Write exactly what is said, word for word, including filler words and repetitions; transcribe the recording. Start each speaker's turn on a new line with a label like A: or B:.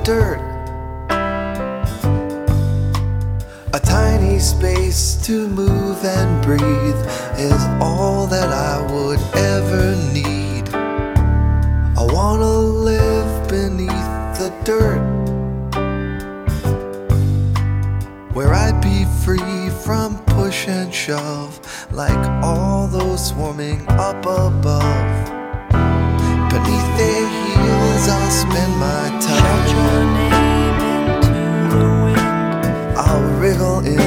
A: dirt. A tiny space to move and breathe is all that I would ever need. I wanna live beneath the dirt, where I'd be free from push and shove, like all those swarming up above. Beneath their heels I'll spend my time.
B: Shout your name into the wind.
A: I'll wriggle in